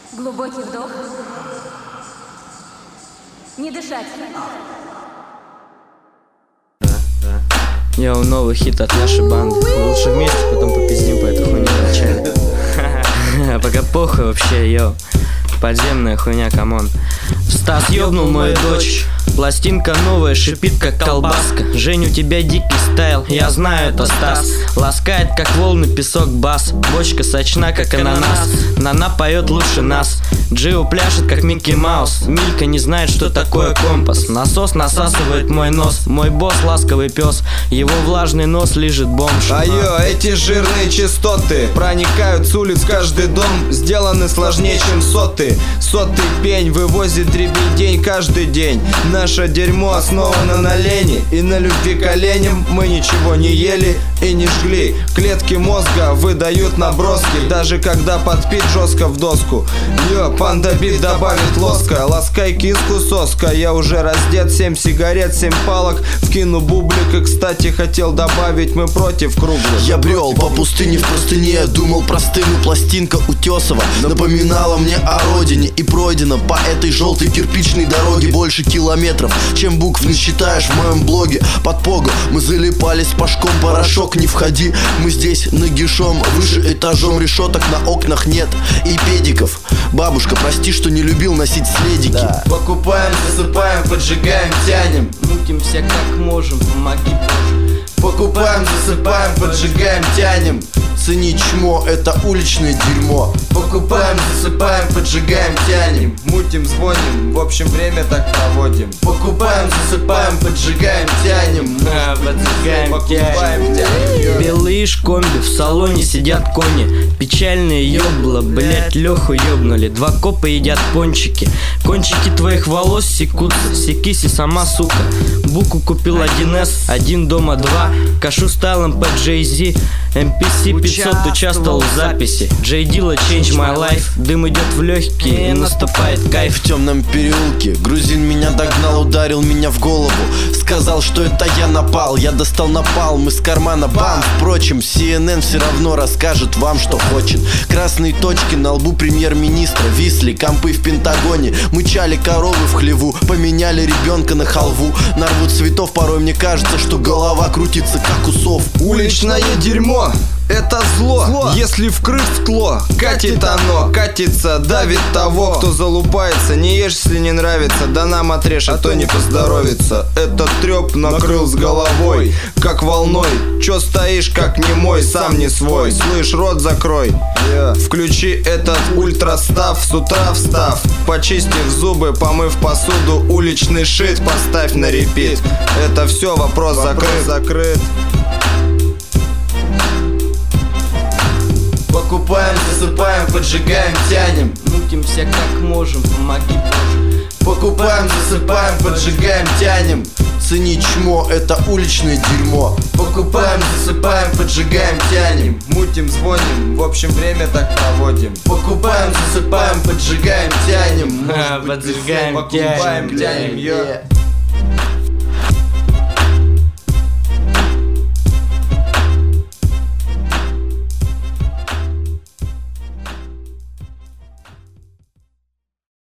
Глубокий вдох. Не дышать. Йоу, новый хит от нашей банды. Лучше вместе, потом попиздим по этой хуйне вначале. Пока похуй вообще, йоу. Подземная хуйня, камон. Стас ёбнул мою дочь. Пластинка новая, шипит как колбаска. Жень, у тебя дикий стайл, я знаю, это Стас. Ласкает как волны песок бас. Бочка сочна как ананас. Нана поет лучше нас. Джио пляшет как Микки Маус. Милька не знает, что такое компас. Насос насасывает мой нос. Мой босс ласковый пес. Его влажный нос лижет бомж. Айо, эти жирные частоты проникают с улиц в каждый дом. Сделаны сложнее, чем соты. Сотый пень вывозит дребедень каждый день. Наше дерьмо основано на лени. И на любви к оленям мы ничего не ели и не жгли. Клетки мозга выдают наброски, даже когда подпит жестко в доску. Йо, панда бит добавит лоска. Ласкай киску, соска. Я уже раздет, 7 сигарет, 7 палок. Вкину бублик и, кстати, хотел добавить, мы против круглых. Я брел по пустыне в простыне, думал простым, и пластинка Утесова напоминала мне о родине. И пройдено по этой желтой кирпичной дороге больше километров, чем букв не считаешь в моем блоге. Под погу мы залипались пашком, порошок не входи. Мы здесь нагишом, выше этажом, решеток на окнах нет и педиков. Бабушка, прости, что не любил носить следики, да. Покупаем, засыпаем, поджигаем, тянем. Мутимся как можем, помоги Боже. Покупаем, засыпаем, поджигаем, тянем. Цени чмо, это уличное дерьмо. Покупаем, засыпаем, поджигаем, тянем. Мутим, звоним, в общем время так проводим. Покупаем, засыпаем, поджигаем, тянем. Покупаем, тянем. Белые шкомби, в салоне сидят кони. Печальные ёбла, блять, Леху ёбнули. Два копа едят пончики. Кончики твоих волос секутся. Секись и сама, сука. Буку купил 1С, один дома 2. Кашу стайлом под Jay-Z. MPC 500 участвовал в записи. Джей Дила Change My Life. Дым идет в легкие и наступает кайф. В темном переулке грузин меня догнал, ударил меня в голову. Сказал, что это я напал. Я достал напалм из кармана, бам. Впрочем, CNN все равно расскажет вам, что хочет. Красные точки на лбу премьер-министра. Висли компы в Пентагоне. Мычали коровы в хлеву. Поменяли ребенка на халву. На рву цветов порой мне кажется, что голова крутится как у сов. Уличное дерьмо, это зло. Если вкрыть скло, катит оно, катится, давит того, кто залупается. Не ешь, если не нравится, да нам отрежь, а то не поздоровится. Этот трёп накрыл с головой, как волной. Чё стоишь, как немой, сам не свой. Слышь, рот закрой. Включи этот ультрастав, с утра встав, почистив зубы, помыв посуду, уличный шит поставь на репит. Это все, вопрос закрыт. Покупаем, засыпаем, поджигаем, тянем. Мутимся как можем, помоги Боже. Покупаем, засыпаем, поджигаем, тянем. Цени чмо, это уличное дерьмо. Покупаем, засыпаем, поджигаем, тянем. Мутим, звоним, в общем время так проводим. Покупаем, засыпаем, поджигаем, тянем. Поджигаем, покупаем, тянем,